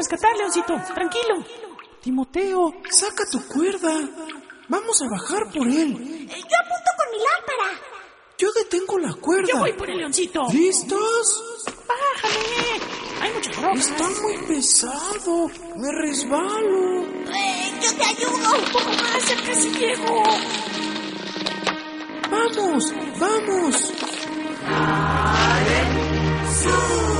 rescatar, Leoncito. Tranquilo. Timoteo, saca tu cuerda. Vamos a bajar por él. Yo apunto con mi lámpara. Yo detengo la cuerda. Yo voy por el Leoncito. ¿Listos? Bájame. Hay mucha ropa. Está muy pesado. Me resbalo. Yo te ayudo. Un poco más, ya casi llego. ¡Vamos! ¡Vamos! ¡Sube!